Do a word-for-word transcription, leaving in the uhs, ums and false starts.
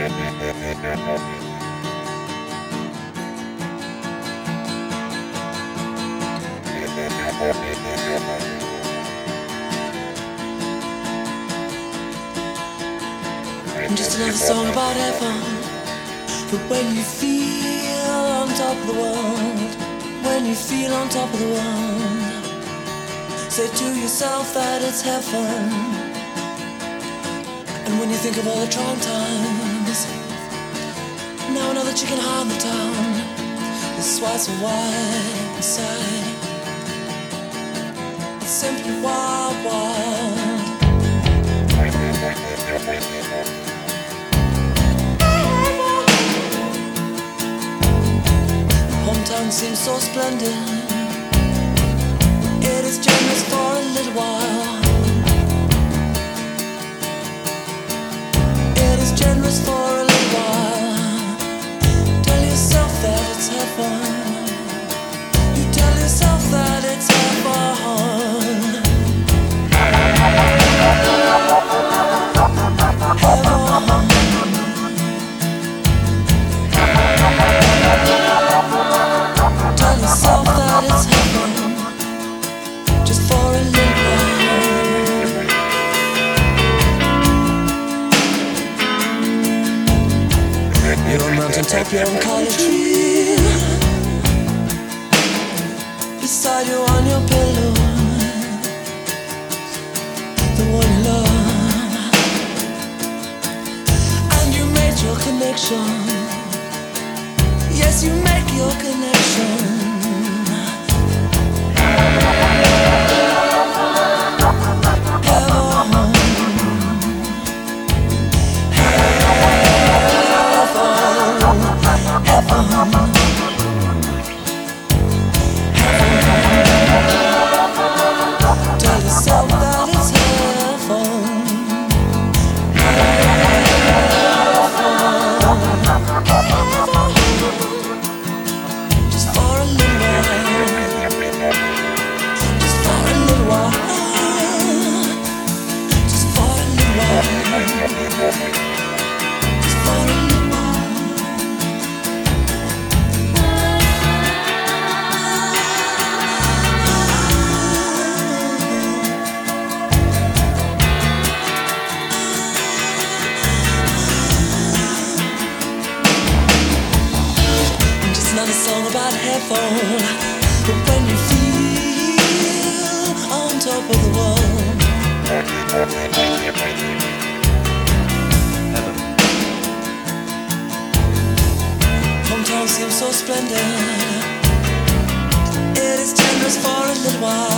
Just another song about heaven. But when you feel on top of the world, when you feel on top of the world, say to yourself that it's heaven. And when you think of all the trying times, now another chicken high in the town is why so wide inside. It's simply wild, wild. Hometown seems so splendid. It is generous for a little while. It is generous for a little while. Tell yourself that it's heaven. You tell yourself that it's heaven. Heaven. Tell yourself that it's heaven, just for a little while. You're a mountain top, you're on college tree. Beside you on your pillow, the one you love. And you made your connection. Yes, you make your connection. Tell yourself that it's heaven. Just for a little while. Just for a little while. Just for a little while. Just for a little while. Another song about heaven. But when you feel on top of the world, heaven. Hometown seems so splendid. It is generous for a little while.